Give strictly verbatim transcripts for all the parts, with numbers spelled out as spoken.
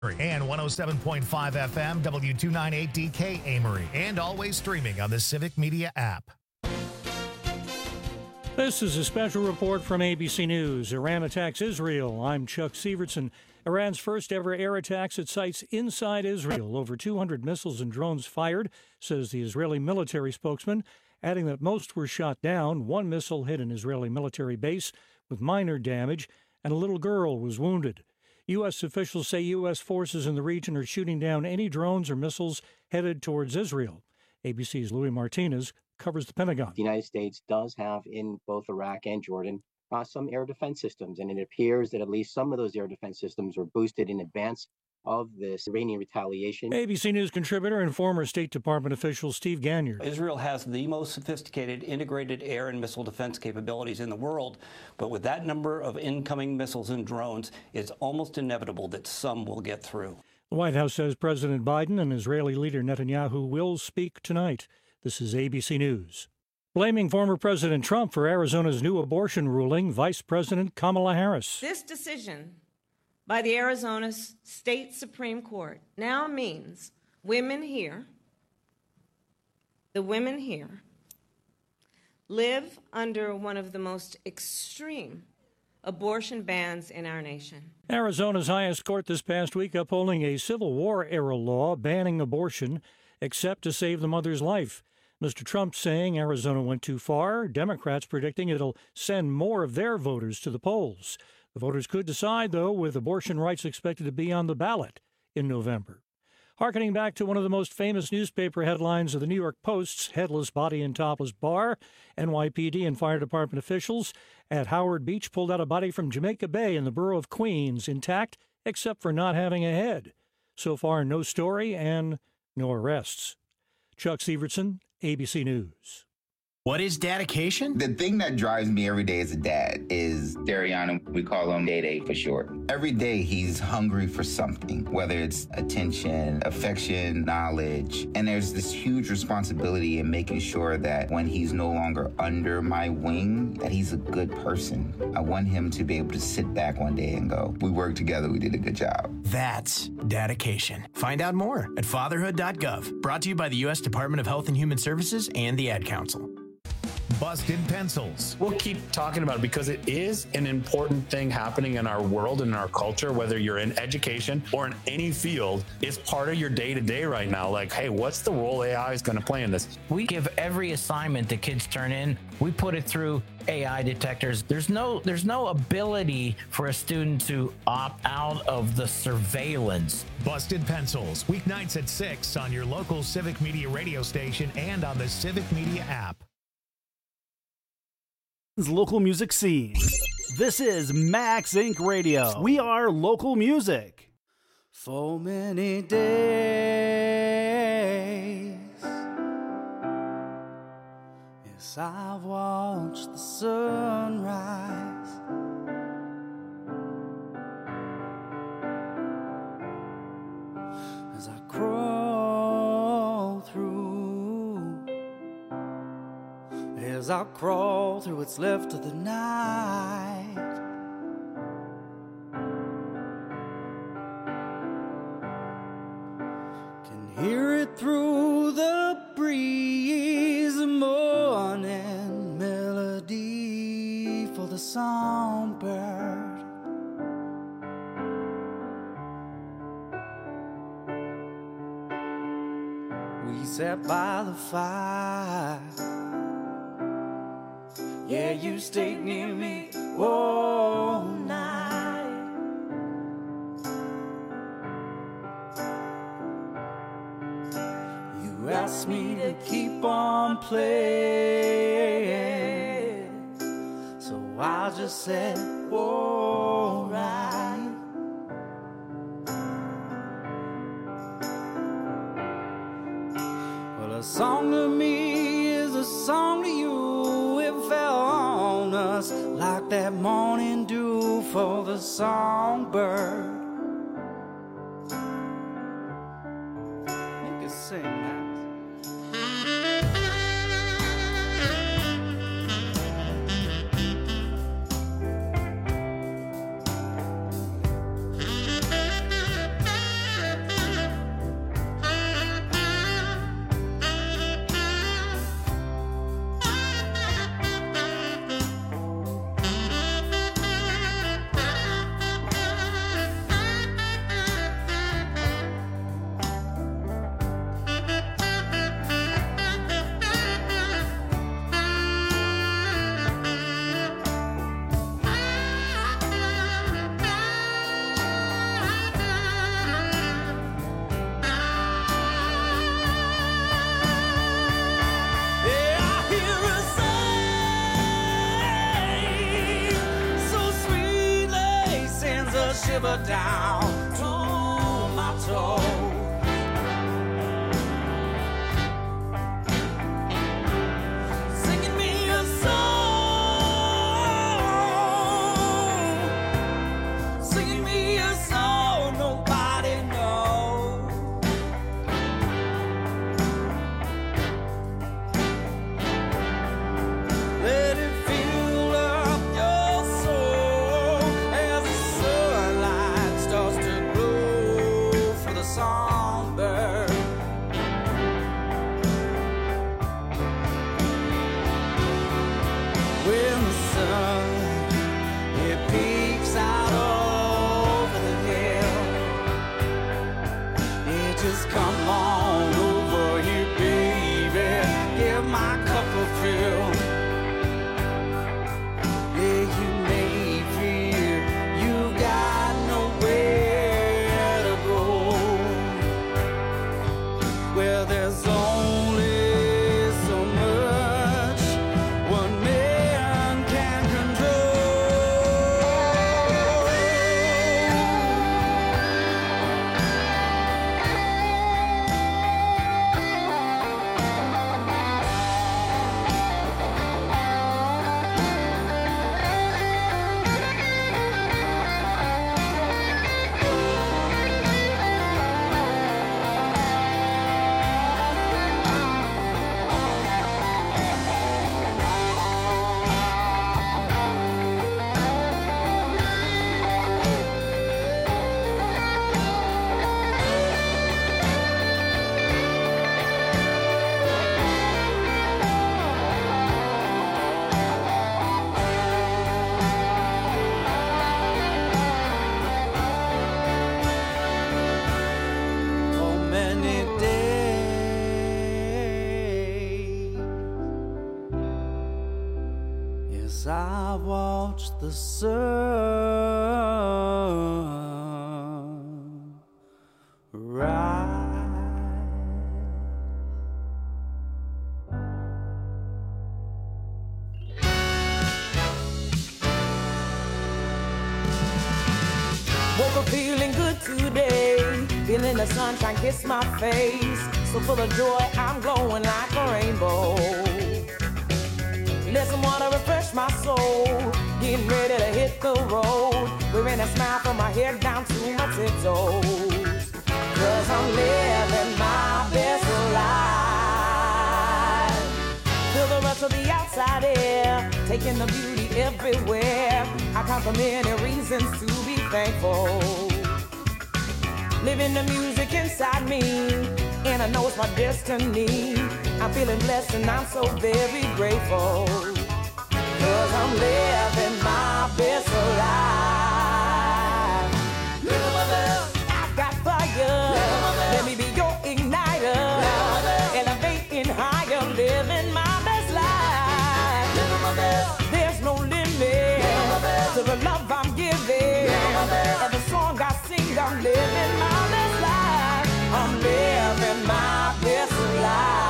And one oh seven point five F M, W two ninety-eight D K Amory, and always streaming on the Civic Media app. This is a special report from A B C News. Iran attacks Israel. I'm Chuck Sievertson. Iran's first ever air attacks at sites inside Israel. Over two hundred missiles and drones fired, says the Israeli military spokesman, adding that most were shot down. One missile hit an Israeli military base with minor damage, and a little girl was wounded. U S officials say U S forces in the region are shooting down any drones or missiles headed towards Israel. A B C's Louis Martinez covers the Pentagon. The United States does have in both Iraq and Jordan uh, some air defense systems, and it appears that at least some of those air defense systems were boosted in advance of this Iranian retaliation. A B C News contributor and former State Department official Steve Ganyard. Israel has the most sophisticated integrated air and missile defense capabilities in the world, but with that number of incoming missiles and drones, it's almost inevitable that some will get through. The White House says President Biden and Israeli leader Netanyahu will speak tonight. This is A B C News. Blaming former President Trump for Arizona's new abortion ruling, Vice President Kamala Harris. This decision by the Arizona State Supreme Court now means women here, the women here, live under one of the most extreme abortion bans in our nation. Arizona's highest court this past week upholding a Civil War-era law banning abortion except to save the mother's life. Mister Trump saying Arizona went too far. Democrats predicting it'll send more of their voters to the polls. The voters could decide, though, with abortion rights expected to be on the ballot in November. Harkening back to one of the most famous newspaper headlines of the New York Post's headless body and topless bar, N Y P D and fire department officials at Howard Beach pulled out a body from Jamaica Bay in the borough of Queens, intact except for not having a head. So far, no story and no arrests. Chuck Sievertson, A B C News. What is dedication? The thing that drives me every day as a dad is Dariana. We call him Day Day for short. Every day he's hungry for something, whether it's attention, affection, knowledge. And there's this huge responsibility in making sure that when he's no longer under my wing, that he's a good person. I want him to be able to sit back one day and go, we worked together, we did a good job. That's dedication. Find out more at fatherhood dot gov. Brought to you by the U S Department of Health and Human Services and the Ad Council. Busted Pencils. We'll keep talking about it because it is an important thing happening in our world and in our culture, whether you're in education or in any field. It's part of your day-to-day right now. Like, hey, what's the role A I is going to play in this? We give every assignment that kids turn in, we put it through A I detectors. There's no there's no ability for a student to opt out of the surveillance. Busted Pencils, weeknights at six on your local Civic Media radio station and on the Civic Media app. Local music scene. This is Max Incorporated. Radio. We are local music. For many days, yes, I've watched the sunrise. As I crawl through As I crawl through what's left of the night, can hear it through the breeze, a morning melody for the songbird. We sat by the fire. Yeah, you stayed near me all night. You asked me to keep on playing, so I just said, all right. Well, a song to me is a song to you. It fell on us like that morning dew for the songbird. You can sing that. shiver down to my toe. Singing me a song, singing me a song nobody knows. Let it fill up your soul as the sunlight starts to glow for the songbird. When the sun, it peeks out over the hill, it just come on over here, baby, give my cup a fill. Yeah, you may feel you got nowhere to go. Well, there's only so much one man can for many days. Yes, I watched the sun rise. Woke up feeling good today, feeling the sunshine kiss my face. So full of joy, I'm glowing like a rainbow. Let some water refresh my soul, getting ready to hit the road. Wearing a smile from my head down to my tiptoes. Cause I'm living my best life. Feel the rush of the outside air, taking the beauty everywhere. I count the many reasons to be thankful. Living the music inside me, and I know it's my destiny. I'm feeling blessed and I'm so very grateful. Cause I'm living my best life. Living my best. I've got fire. Let me be your igniter. Elevating higher, living my best life. Living my best. There's no limit to the love I'm giving. And the song I sing, I'm living my best life. I'm living my best life.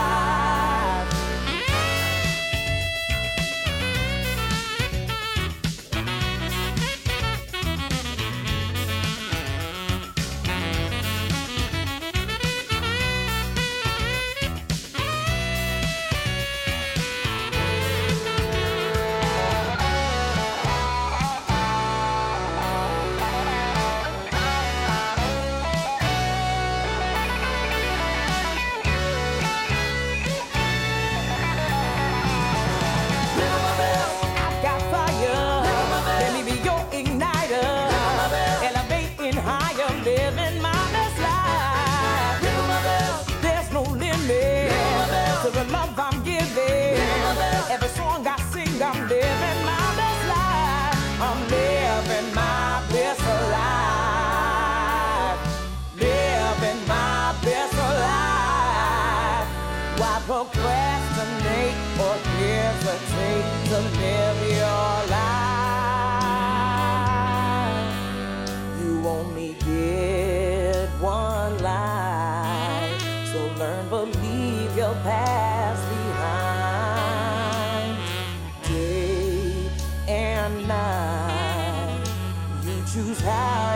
I'm living my best life. I'm living my best life. Living my best life. Why procrastinate or hesitate to live your life? You only get one life, so learn, believe your past behind. Day and night, you choose how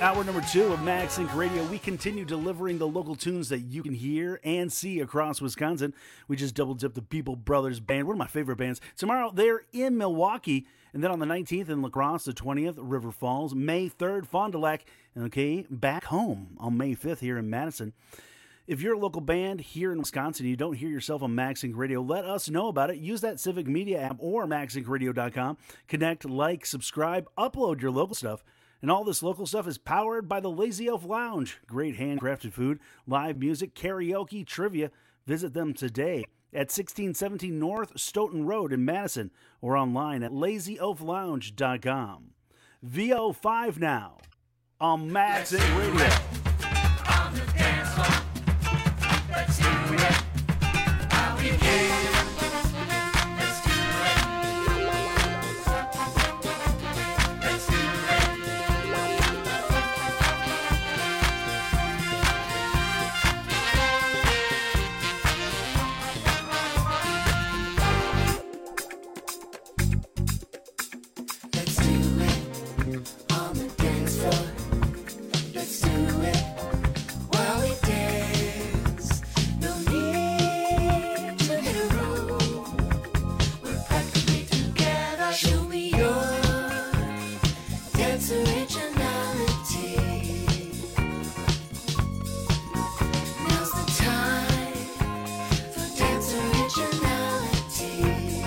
Hour number two of MagSync Radio. We continue delivering the local tunes that you can hear and see across Wisconsin. We just double-dipped the People Brothers Band, one of my favorite bands. Tomorrow, they're in Milwaukee. And then on the nineteenth in La Crosse, the twentieth, River Falls, May third, Fond du Lac, and okay, back home on May fifth here in Madison. If you're a local band here in Wisconsin and you don't hear yourself on MagSync Radio, let us know about it. Use that Civic Media app or mag sync radio dot com. Connect, like, subscribe, upload your local stuff. And all this local stuff is powered by the Lazy Elf Lounge. Great handcrafted food, live music, karaoke, trivia. Visit them today at sixteen seventeen North Stoughton Road in Madison or online at lazy elf lounge dot com. V O five now on MagSync Radio. On the dance floor. Let's do it. How we can. Let's do it. Let's do Let's do it on the dance floor. Let's do it while we dance. No need to hit a road. We're practically together. Show me your dance originality. Now's the time for dance originality.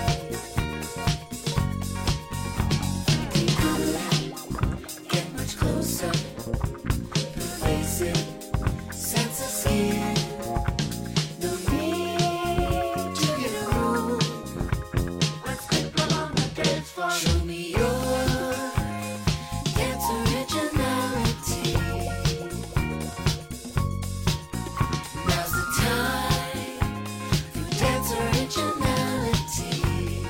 Get much closer, pervasive sense of skin. No need to get a room. Let's get blood on the dance floor. Show me your dance originality. Now's the time for dance originality.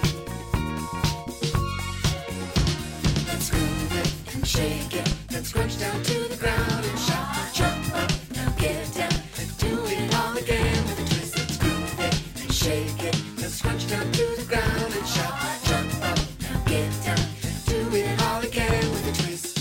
Let's groove it and shake it. Let's crunch down to the ground and shout. Jump up, now get down. And do it all again with a twist. Let's groove it and shake it. Let's crunch down to the ground and shout. Jump up, now get down. And do it all again with a twist.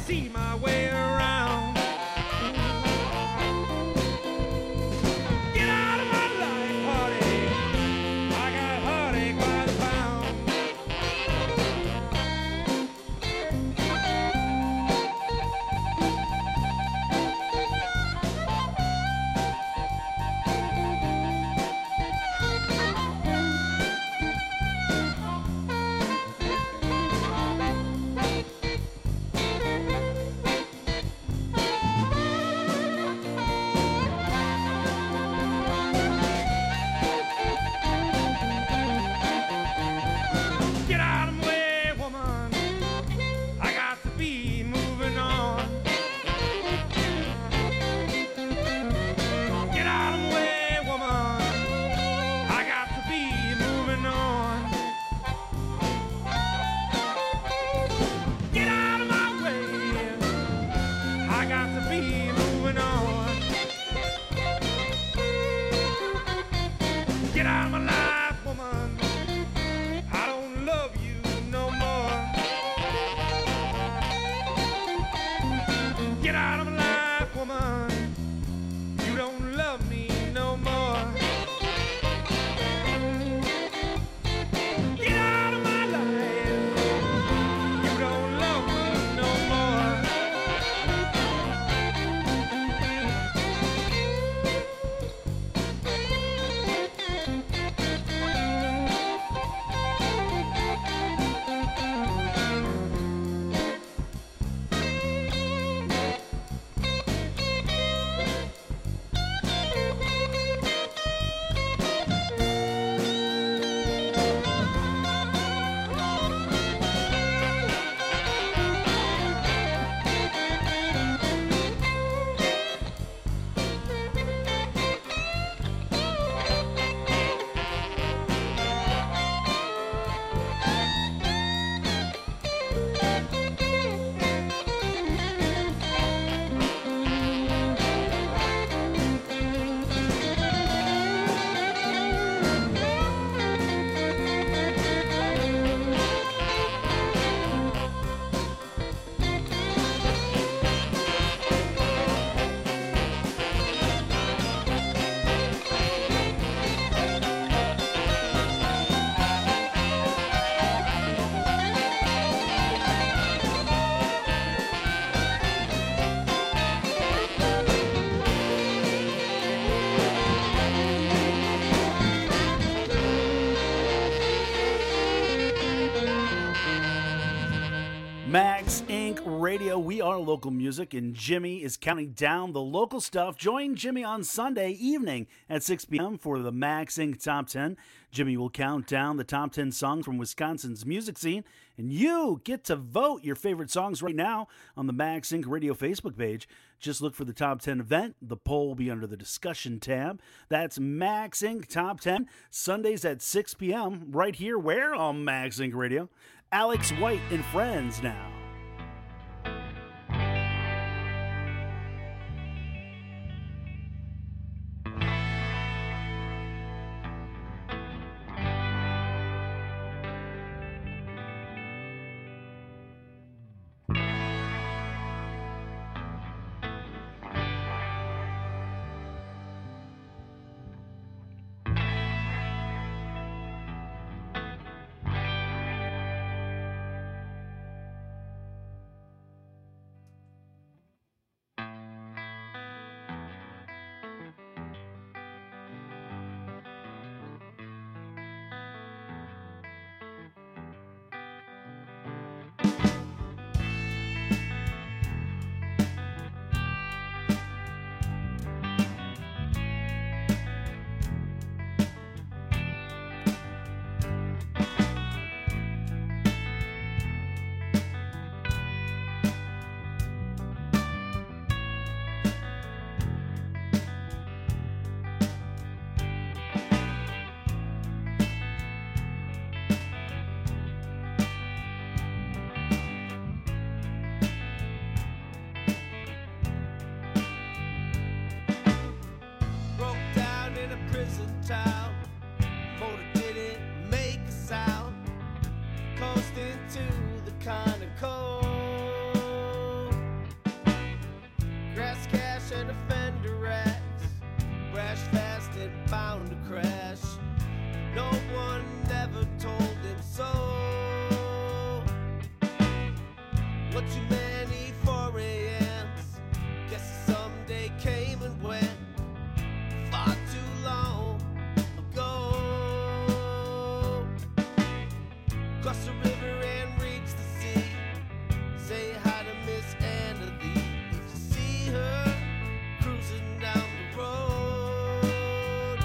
see my way around. Get out of my life, heartache. I got heartache by the pound. Get out of my way, woman. I got to be moving on. Get out of my way, woman. I got to be moving on. Get out of my way. I got to be moving on. Get out of my life, woman. I don't love you no more. Get out of my life, woman. You don't love me no more. Get out of my life. You don't love me no more. Max Inc Radio. We are local music, and Jimmy is counting down the local stuff. Join Jimmy on Sunday evening at six p.m. for the Max Inc Top ten. Jimmy will count down the top ten songs from Wisconsin's music scene, and you get to vote your favorite songs right now on the Max Inc Radio Facebook page. Just look for the Top ten event. The poll will be under the discussion tab. That's Max Inc Top ten, Sundays at six p.m. right here, where? On Max Inc Radio. Alex White and Friends now. What too many four a.m.s? Guess someday came and went far too long ago. Cross the river and reach the sea. Say hi to Miss Anna Lee. Did you see her cruising down the road?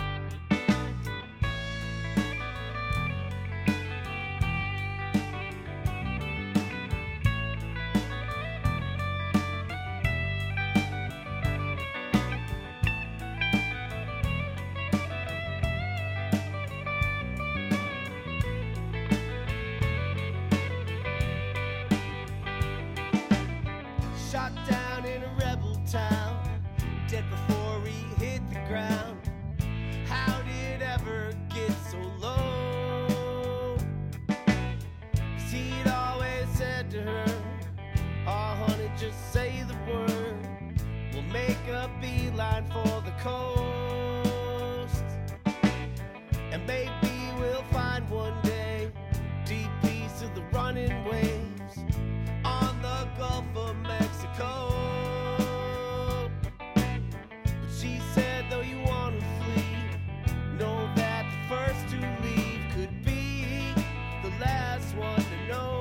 Shot down in a rebel town, dead before he hit the ground. How did it ever get so low? 'Cause he'd always said to her, oh honey, just say the word, we'll make a beeline for the coast. And maybe we'll find one day deep peace of the running waves on the Gulf of Mexico. But she said, though you want to flee, know that the first to leave could be the last one to know.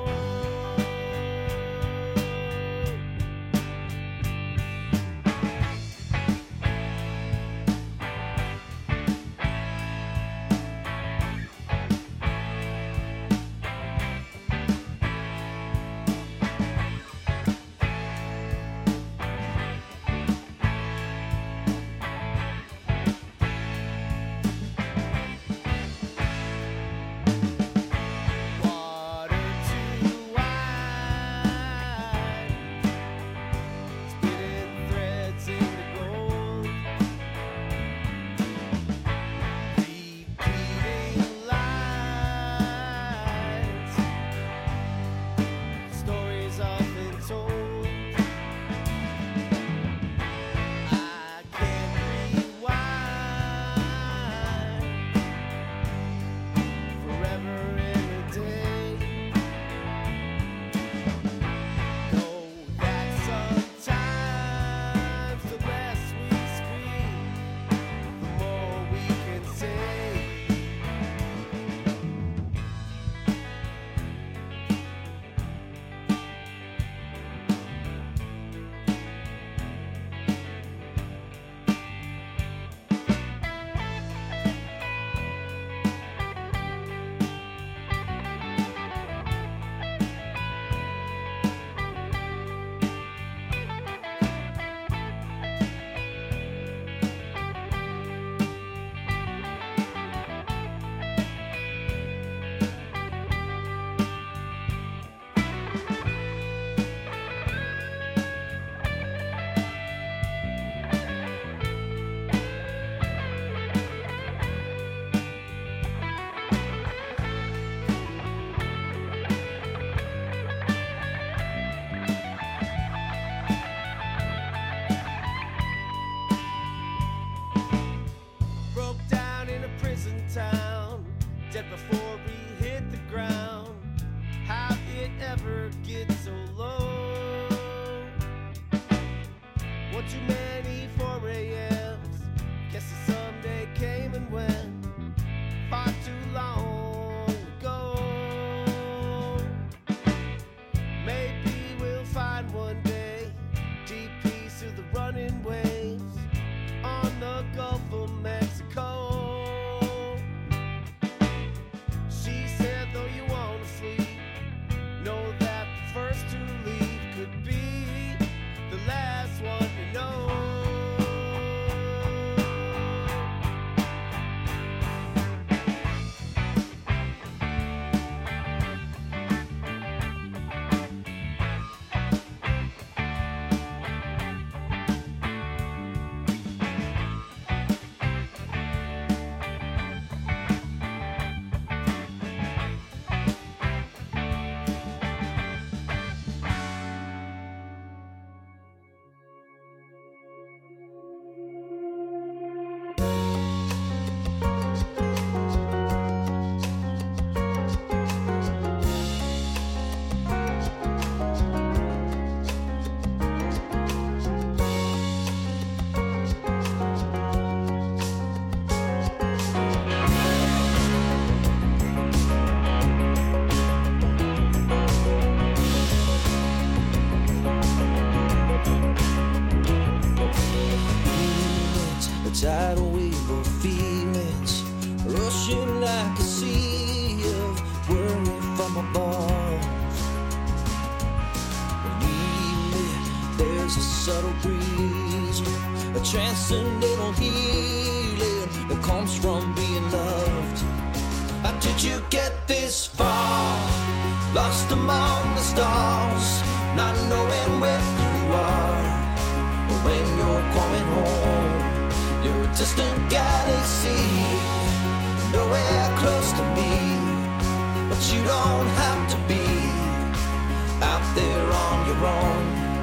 There's a subtle breeze, a transcendental healing that comes from being loved. How did you get this far? Lost among the stars, not knowing where you are. But when you're coming home, you're a distant galaxy, nowhere close to me. But you don't have to be out there on your own,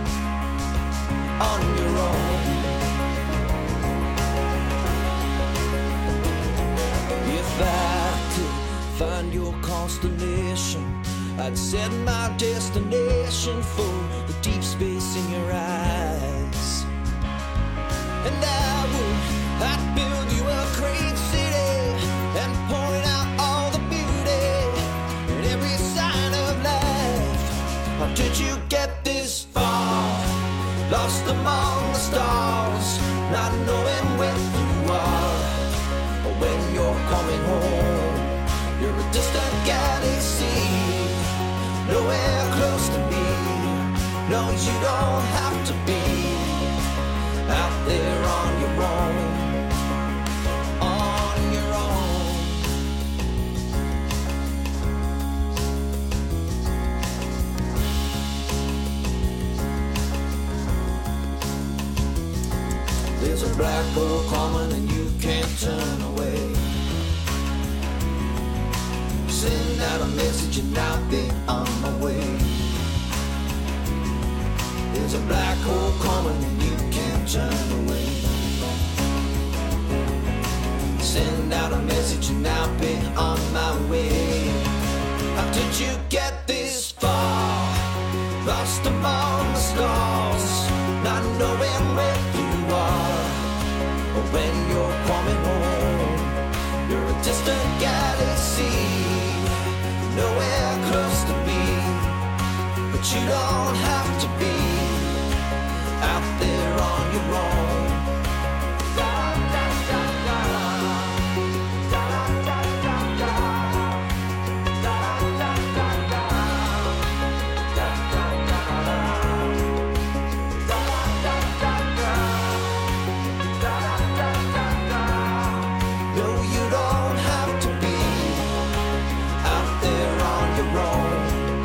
on your own. If I could find your constellation, I'd set my destination for the deep space in your eyes. And I would, I'd build you a great city and point out all the beauty and every sign of life. How did you get this far? Lost among the stars, not knowing where you are. But when you're coming home, you're a distant galaxy, nowhere close to me. No, you don't have to be out there on your own, on your own. There's a black hole coming and you can't turn away. Send out a message and I'll be on my way. There's a black hole coming and you can't turn away. Send out a message and I'll be on my way. How did you get this far? Lost among the stars, not knowing where you are. But when you're coming home, you're a distant galaxy, nowhere close to me. But you don't have to be out there on your own. Da, da, da, da. Da, da, da, da. Da, da, da, da. Da, da, da, da. Da, da, da, da. Da, da, da, da. No, you don't have to be out there on your own.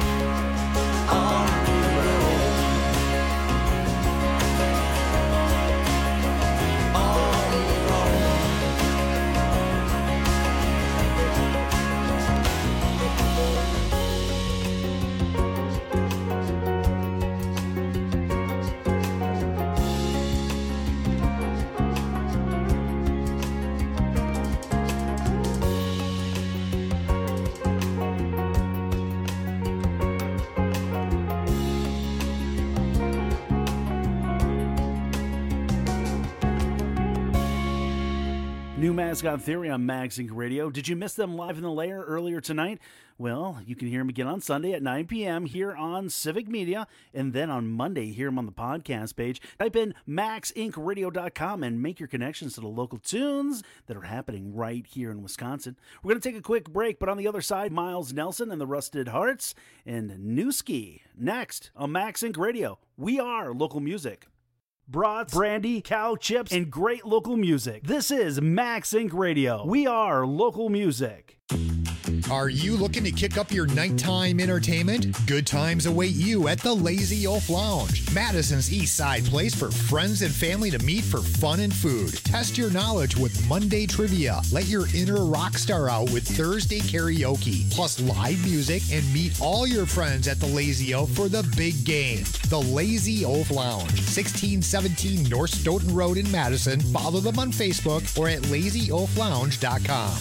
New Mascot Theory on Mags Inc Radio. Did you miss them live in the lair earlier tonight? Well, you can hear them again on Sunday at nine p.m. here on Civic Media, and then on Monday, hear them on the podcast page. Type in max inc radio dot com and make your connections to the local tunes that are happening right here in Wisconsin. We're going to take a quick break, but on the other side, Miles Nelson and the Rusted Hearts and Newski. Next on Max Inc Radio, we are local music. Brats, brandy, cow chips, and great local music. This is Max Inc Radio. We are local music. Are you looking to kick up your nighttime entertainment? Good times await you at the Lazy Oaf Lounge, Madison's East Side place for friends and family to meet for fun and food. Test your knowledge with Monday trivia. Let your inner rock star out with Thursday karaoke, plus live music, and meet all your friends at the Lazy Oaf for the big game. The Lazy Oaf Lounge, sixteen seventeen North Stoughton Road in Madison. Follow them on Facebook or at lazy oaf lounge dot com.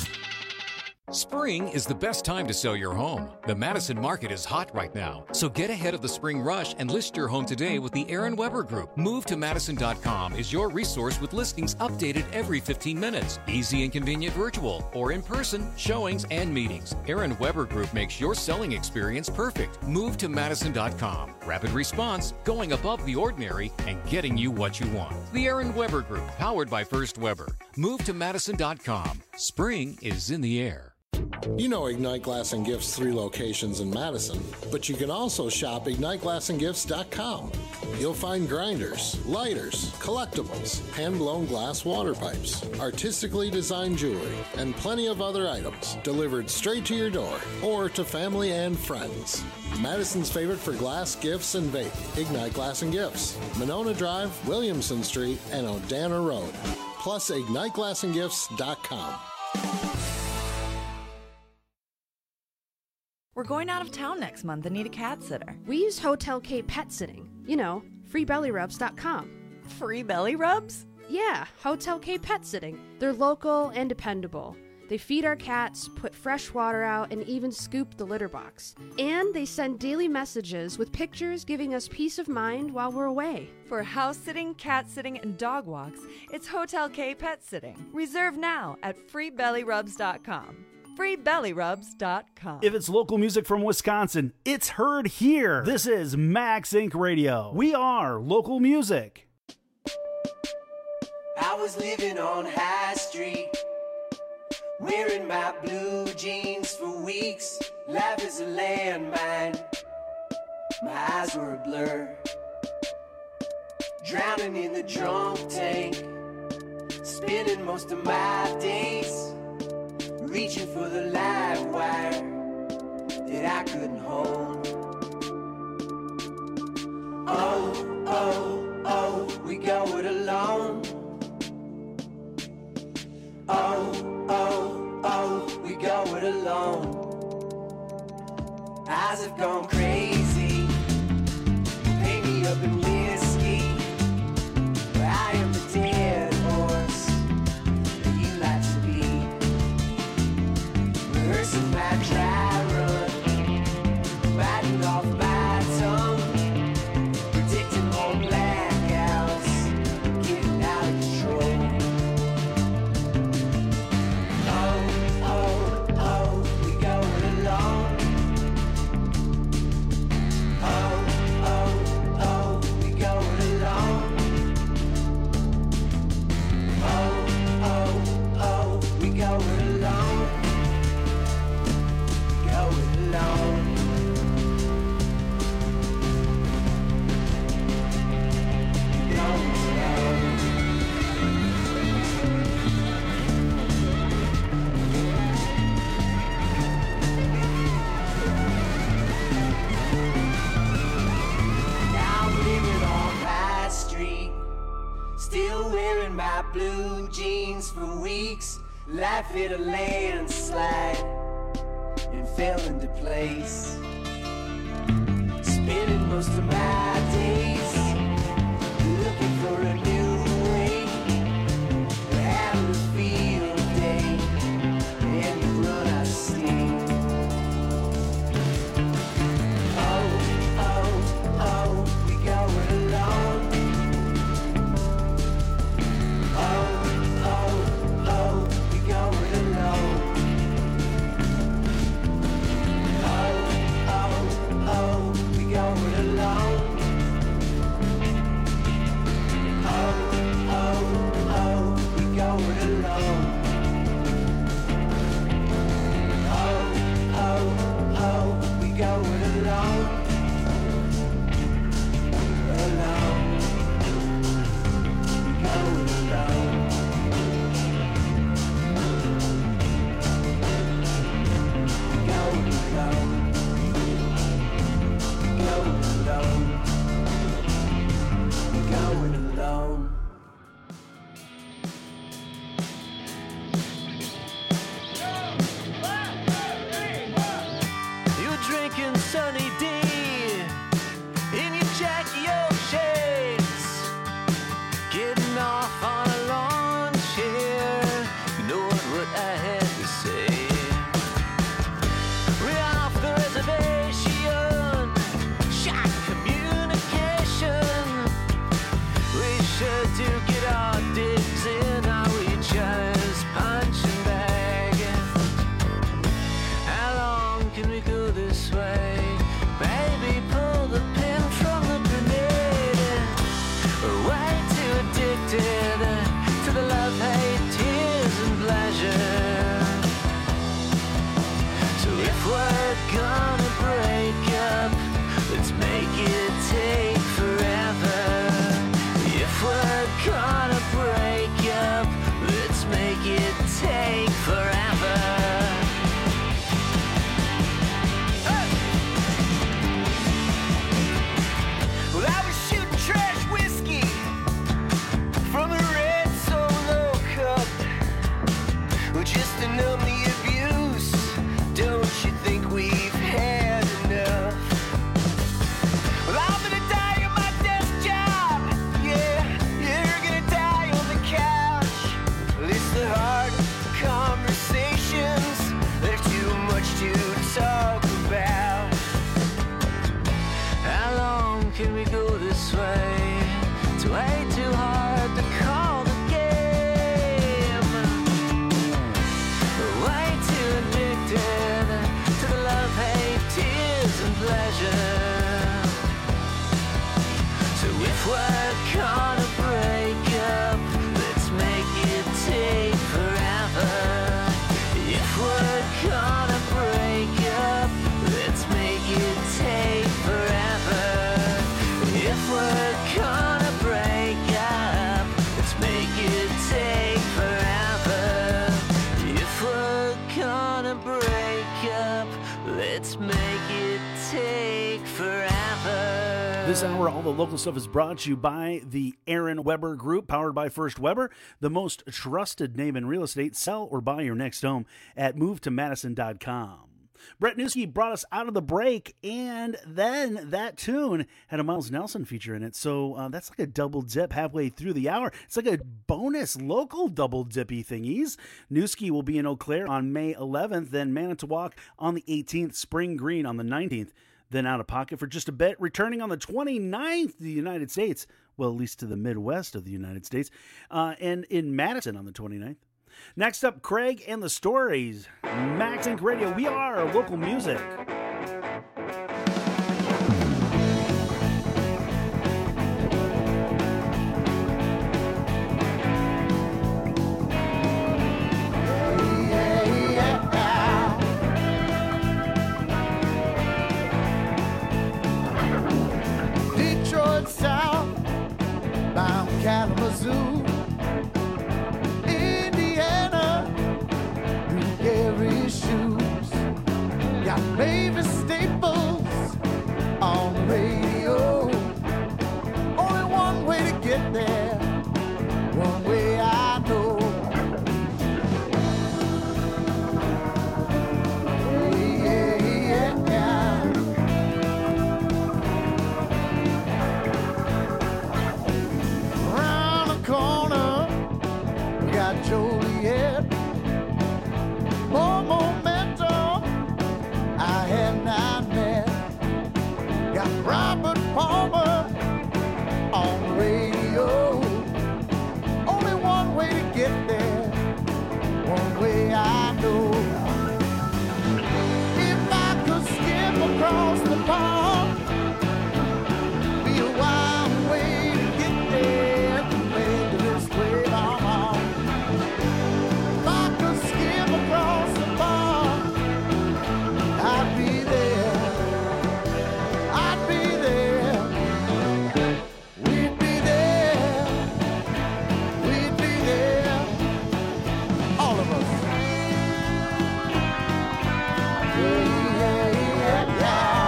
Spring is the best time to sell your home. The Madison market is hot right now, so get ahead of the spring rush and list your home today with the Aaron Weber Group. move to madison dot com is your resource with listings updated every fifteen minutes. Easy and convenient virtual or in-person showings and meetings. Aaron Weber Group makes your selling experience perfect. move to madison dot com. Rapid response, going above the ordinary, and getting you what you want. The Aaron Weber Group, powered by First Weber. move to madison dot com. Spring is in the air. You know Ignite Glass and Gifts' three locations in Madison, but you can also shop ignite glass and gifts dot com. You'll find grinders, lighters, collectibles, hand-blown glass water pipes, artistically designed jewelry, and plenty of other items delivered straight to your door or to family and friends. Madison's favorite for glass, gifts, and vape, Ignite Glass and Gifts, Monona Drive, Williamson Street, and Odana Road. Plus ignite glass and gifts dot com. We're going out of town next month and need a cat sitter. We use Hotel K Pet Sitting. You know, free belly rubs dot com. Free belly rubs? Yeah, Hotel K Pet Sitting. They're local and dependable. They feed our cats, put fresh water out, and even scoop the litter box. And they send daily messages with pictures giving us peace of mind while we're away. For house sitting, cat sitting, and dog walks, it's Hotel K Pet Sitting. Reserve now at free belly rubs dot com. free belly rubs dot com. If it's local music from Wisconsin, it's heard here. This is Max Inc Radio. We are local music. I was living on High Street, wearing my blue jeans for weeks. Life is a landmine, my eyes were a blur. Drowning in the drunk tank, spending most of my days reaching for the live wire that I couldn't hold. Oh, oh, oh, we go it alone. Oh, oh, oh, we go it alone. Eyes have gone crazy, paint me up in whiskey. I am the dead horse that you like to be. Rehearsing my dry run, biting off my tongue, predicting more blackouts, getting out of control. Oh, oh, oh, we going alone. Oh, oh, oh, we going alone. Oh, oh, oh, we going alone. Going alone. Now I'm living on High Street, still wearing my blue jeans for weeks. Life hit a landslide and fell into place. Spending most of my days looking for a new way, having a field day, and you run out of steam. Oh, oh, oh, we going alone. Oh, oh, oh, we going alone. Oh, oh, oh, we going it take forever. If we're gonna break up, let's make it take forever. Hey! Well, I was shooting trash whiskey from a red Solo cup, well, just to numb the abuse. Don't you think we've had enough? Well, I'm gonna die on my desk job. Yeah, you're gonna die on the couch. Well, it's the hard conversations. There's too much to talk about. How long can we go this way? It's way too hard to call the game. Way too addicted to the love, hate, tears, and pleasure. So if we're gonna break up, let's make it take forever. If we're gonna break up, let's make it take forever. If we're gonna break up, let's make it take forever. If we're gonna break up, let's make it take forever. This hour, all the local stuff is brought to you by the Aaron Weber Group, powered by First Weber, the most trusted name in real estate. Sell or buy your next home at move to madison dot com. Brett Newski brought us out of the break, and then that tune had a Miles Nelson feature in it. So uh, that's like a double dip halfway through the hour. It's like a bonus local double dippy thingies. Newski will be in Eau Claire on May eleventh, then Manitowoc on the eighteenth, Spring Green on the nineteenth, then Out of Pocket for just a bit, returning on the twenty-ninth to the United States, well, at least to the Midwest of the United States, uh, and in Madison on the twenty-ninth. Next up, Craig and the Stories. Max Inc Radio, we are local music. Detroit South, bound Kalamazoo. Shoes. Got Mavis Staples on the radio. Only one way to get there, one way I know. Yeah, yeah, yeah. Around the corner, we got Joliet. More momentum I have not met. Got Robert Palmer on the radio. Only one way to get there, one way I know. If I could skip across the pond, be a wild way to get there, maybe this way I'm on. If I could skip across the pond, I'd be there, I'd be there, we'd be there, we'd be there, all of us. Yeah, yeah, yeah, yeah.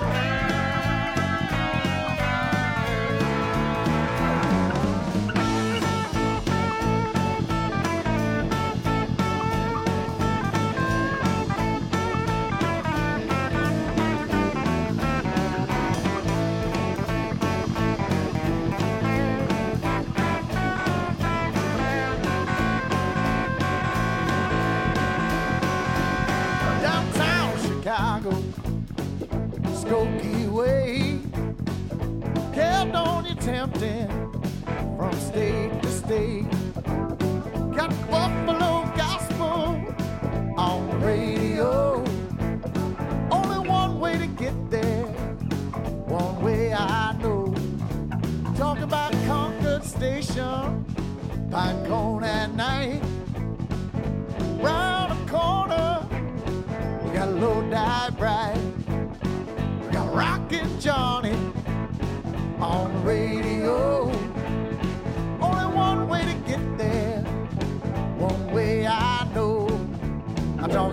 Downtown Chicago, Skokie Way, Caledonia tempting from state to state. Got Buffalo Gospel on the radio. Only one way to get there, one way I know. Talk about Concord Station, Pinecone at night. Round the corner, we got Low Die Bright. We got Rockin' Johnny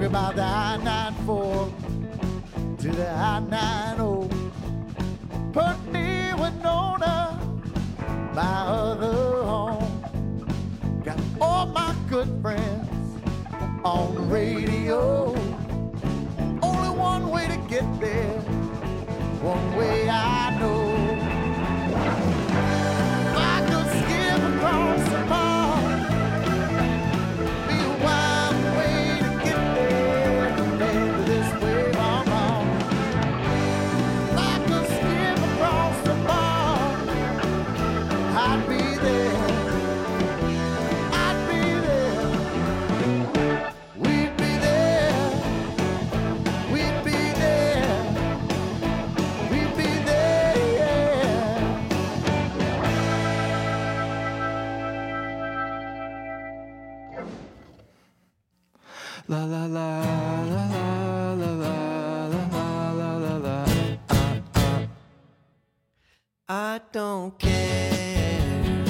about the I ninety-four to the I ninety. Put me Winona, my other home. Got all my good friends on the radio. Only one way to get there, one way I know. I could skip across the pond, be a wild way to get there, and this way I'm on. I could skip across the pond, I'd be there, I'd be there, we'd be there, we'd be there, we'd be there, yeah. La la la la la la la la la la la. Uh, uh. I don't care.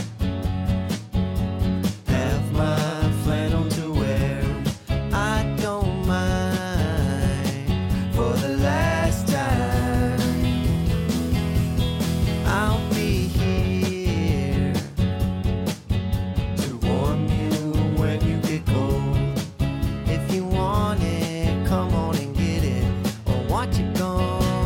Have my flannel to wear. I don't mind. For the last time, I'll be here to warm you when you get cold. If you want it, come on and get it, or watch it go.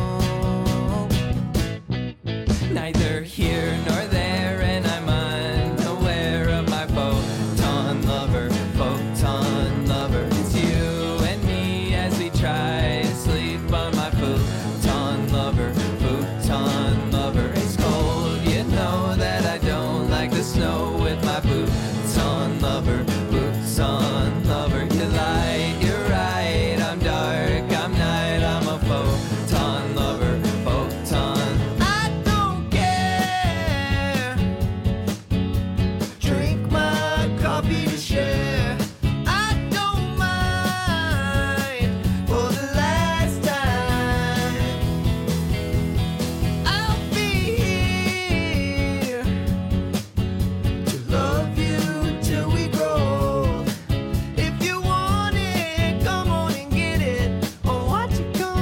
Neither here nor there, and I'm unaware of my photon lover, photon lover. It's you and me as we try to sleep on my photon lover, photon lover. It's cold, you know that I don't like the snow with my boots on lover, boots on lover. You light, you're right, I'm dark, I'm night, I'm a photon lover, photon. I don't care. Drink my coffee to share. I don't mind. For the last time, I'll be here to love you till we grow old. If you want it, come on and get it, or watch it go.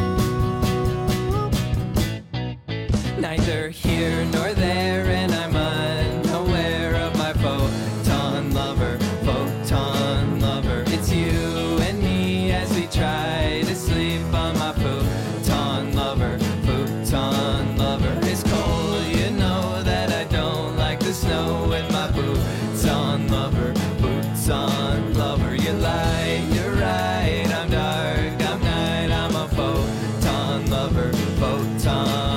Neither here nor there, and I'm unaware of my photon lover, photon lover. It's you and me as we try to sleep on my photon lover, photon lover. It's cold, you know that I don't like the snow with my boots on lover, boots on lover. You lie, you're right, I'm dark, I'm night, I'm a photon lover, photon.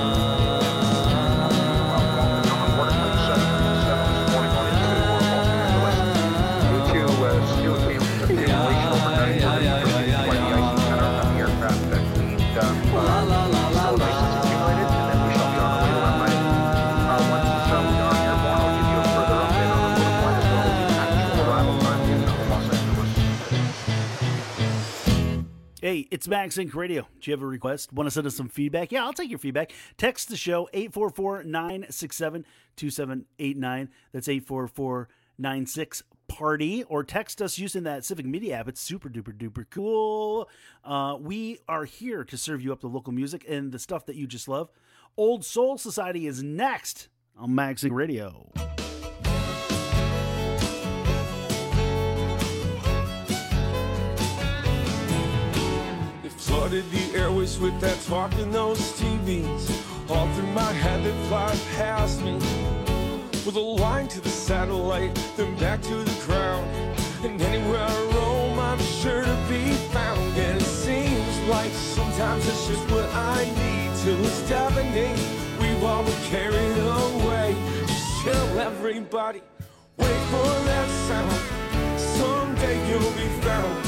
Hey, it's Max Inc Radio. Do you have a request? Want to send us some feedback? Yeah, I'll take your feedback. Text the show eight four four, nine six seven, two seven eight nine. That's eight four four, nine six party. Or text us using that Civic Media app. It's super duper duper cool. Uh, we are here to serve you up the local music and the stuff that you just love. Old Soul Society is next on Max Inc Radio. Flooded the airways with that talk in those T Vs. All through my head that fly past me. With a line to the satellite, then back to the ground. And anywhere I roam, I'm sure to be found. And it seems like sometimes it's just what I need. Till it's deafening, we've all been carried away. Just tell everybody, wait for that sound. Someday you'll be found.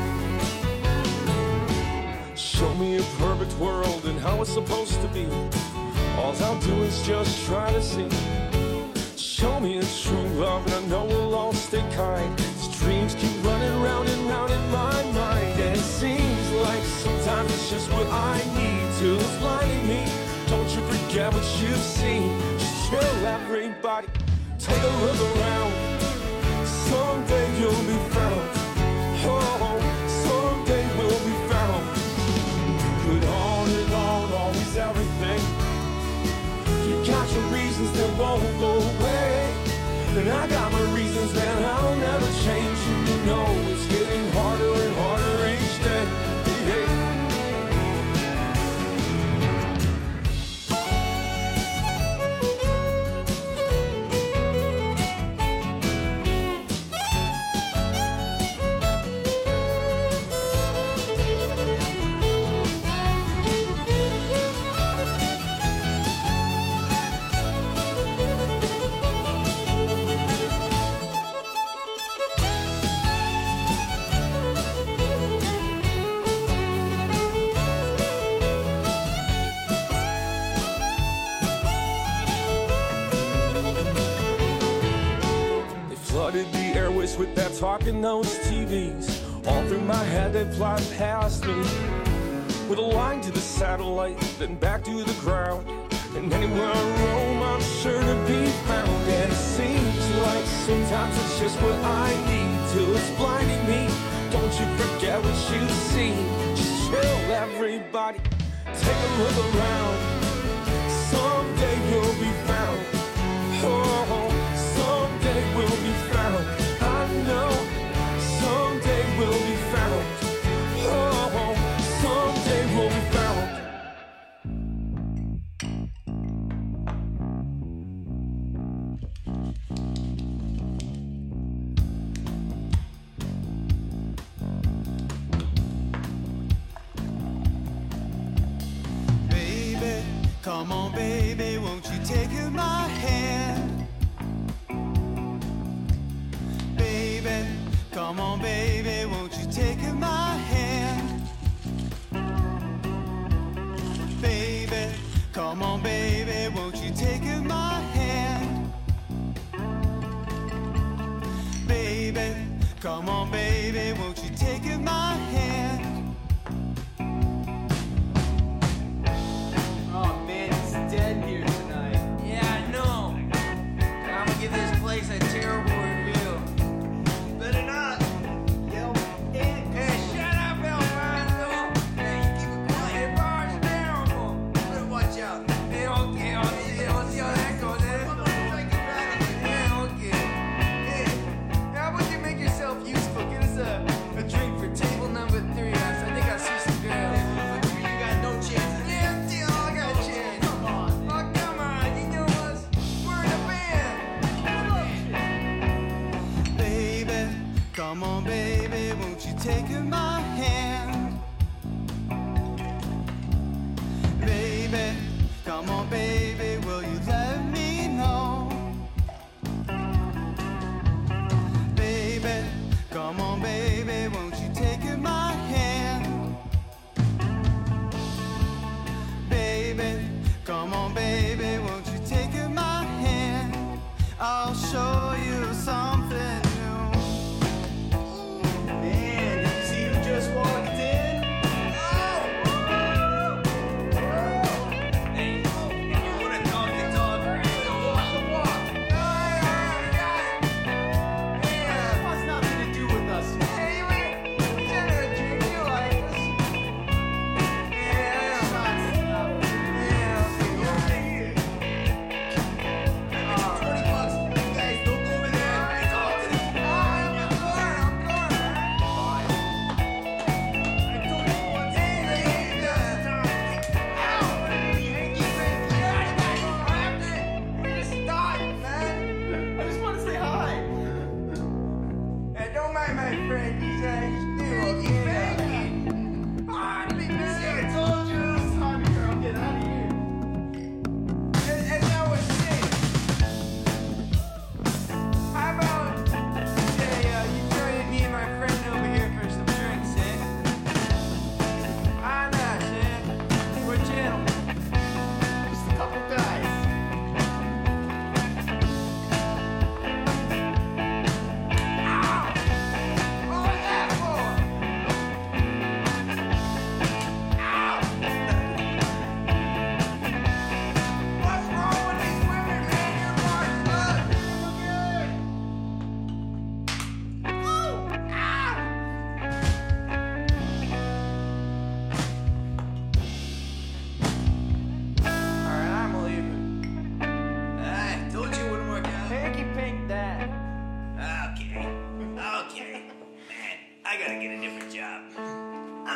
Show me a perfect world and how it's supposed to be. All I'll do is just try to see. Show me a true love and I know we'll all stay kind. These dreams keep running round and round in my mind. And it seems like sometimes it's just what I need till it's blinding me. Don't you forget what you've seen. Just tell everybody, take a look around. Someday you'll be found. Oh, someday we'll some reasons that won't go away. And I got my reasons that I'll never change. And you know it's getting harder and harder each day. Yeah. Flooded the airways with that talk in those T Vs. All through my head they fly past me, with a line to the satellite, then back to the ground. And anywhere I roam, I'm sure to be found. And it seems like sometimes it's just what I need till it's blinding me. Don't you forget what you see. Just chill, everybody. Take a look around. Someday you'll be found. Oh, someday we'll be found. I know someday we'll be found. Oh, someday we'll be found. Baby, come on, baby, won't you take my hand? Baby, come on, baby, won't you take my hand? Baby, come on, baby, won't you take my hand? Baby, come on, baby, won't you take my hand? Oh man, it's dead here tonight. Yeah, I know. I'm gonna give this place a terrible review. Better not. Yo, hey, shut up, Alfonso. Hey, you keep it quiet. The bar's terrible. Better watch out. Hey, okay, okay, I'll see how that goes, eh? Yeah, okay. Hey, how about you make yourself useful?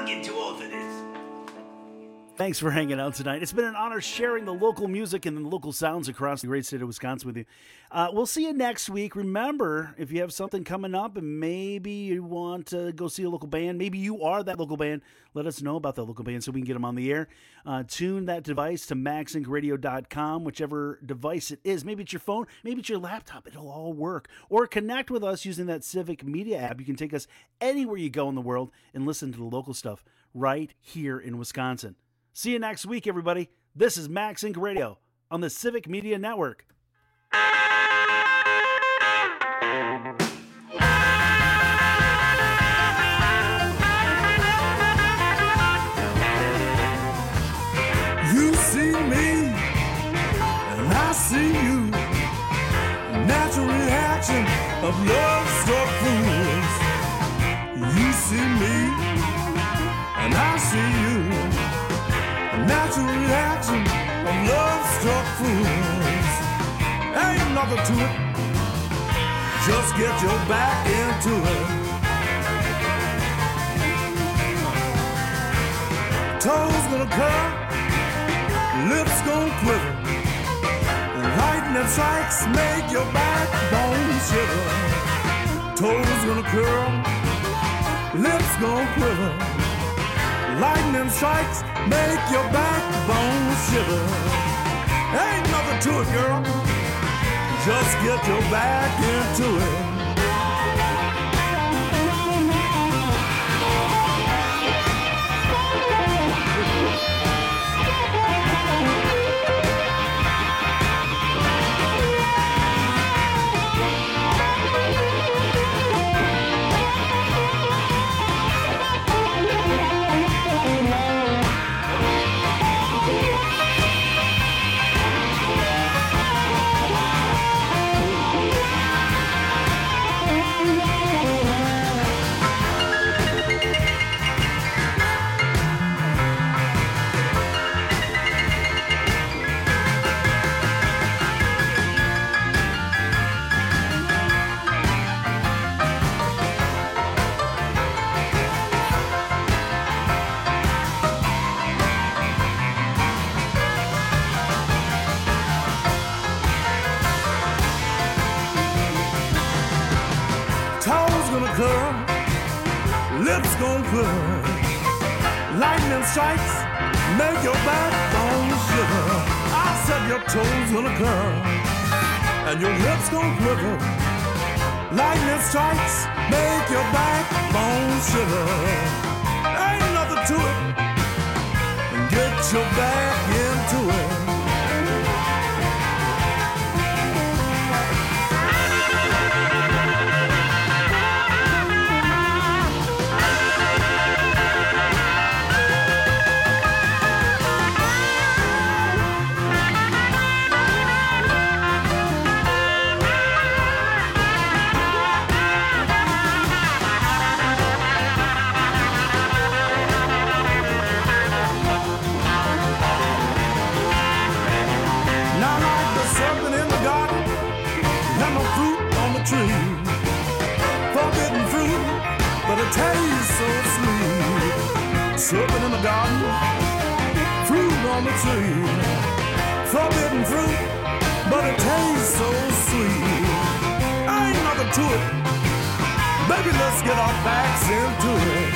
getting too old for this. Thanks for hanging out tonight. It's been an honor sharing the local music and the local sounds across the great state of Wisconsin with you. Uh, we'll see you next week. Remember, if you have something coming up and maybe you want to go see a local band, maybe you are that local band, let us know about that local band so we can get them on the air. Uh, tune that device to max inc radio dot com, whichever device it is. Maybe it's your phone, maybe it's your laptop. It'll all work. Or connect with us using that Civic Media app. You can take us anywhere you go in the world and listen to the local stuff right here in Wisconsin. See you next week, everybody. This is Max Inc Radio on the Civic Media Network. You see me, and I see you. Natural reaction of love-struck fools. You see me, and I see you. Natural reaction of love-struck fools. Ain't nothing to it. Just get your back into it. Toes gonna curl, lips gonna quiver. Lightning strikes make your backbone shiver. Toes gonna curl, lips gonna quiver. Lightning strikes make your backbone shiver. Ain't nothing to it, girl. Just get your back into it. Lips gon' quiver. Lightning strikes make your backbone shiver. I said your toes gonna curl and your lips gon' quiver. Lightning strikes make your backbone shiver. Ain't nothing to it. Get your back into it. Tastes so sweet. Serpent in the garden, fruit on the tree. Forbidden fruit, but it tastes so sweet. Ain't nothing to it. Baby, let's get our backs into it.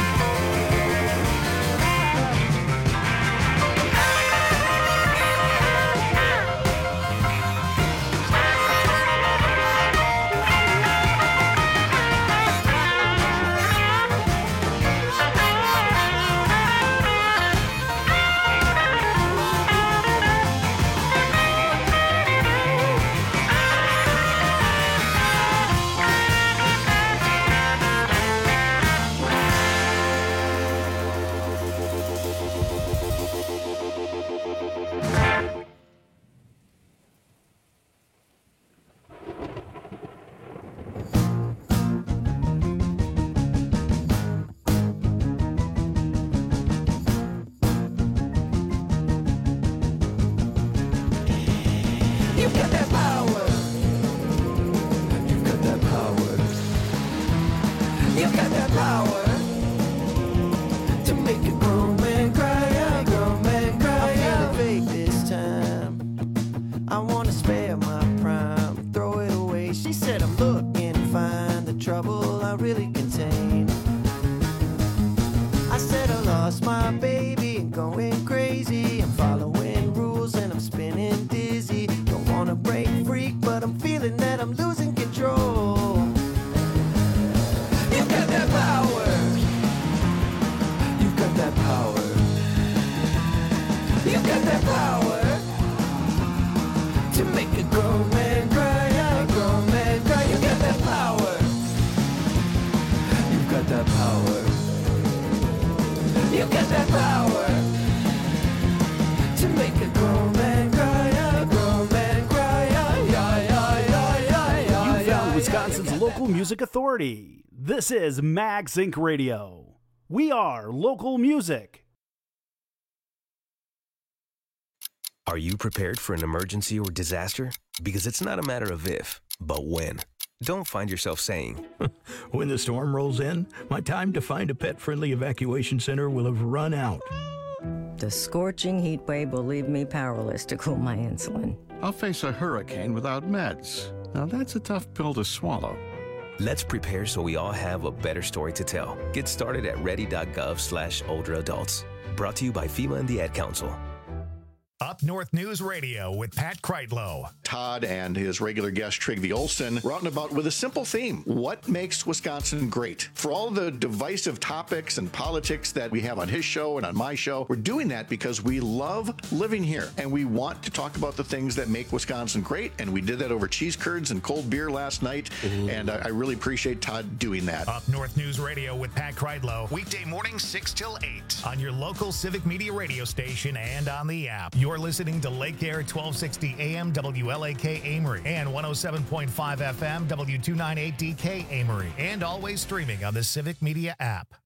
wanna break free, but I'm feeling that I'm losing control. You've got that power. You've got that power. You've got that power to make a grown man cry, a grown man cry. You got that power. You've got that power. You got that power to make a grown man cry, a grown man cry. Yeah, yeah, yeah, yeah, yeah. You found Wisconsin's local music authority. This is Mag Sync Radio. We are local music. Are you prepared for an emergency or disaster? Because it's not a matter of if, but when. Don't find yourself saying, when the storm rolls in, my time to find a pet-friendly evacuation center will have run out. The scorching heat wave will leave me powerless to cool my insulin. I'll face a hurricane without meds. Now that's a tough pill to swallow. Let's prepare so we all have a better story to tell. Get started at ready.gov slash older adults. Brought to you by FEMA and the Ad Council. Up North News Radio with Pat Kreitlow. Todd and his regular guest, Trygve Olsen, were out and about with a simple theme. What makes Wisconsin great? For all the divisive topics and politics that we have on his show and on my show, we're doing that because we love living here and we want to talk about the things that make Wisconsin great. And we did that over cheese curds and cold beer last night. Ooh. And I, I really appreciate Todd doing that. Up North News Radio with Pat Kreitlow. Weekday mornings six till eight on your local Civic Media radio station and on the app. You're listening to Lake Air twelve sixty A M W L A K Amory and one oh seven point five F M W two ninety-eight D K Amory, and always streaming on the Civic Media app.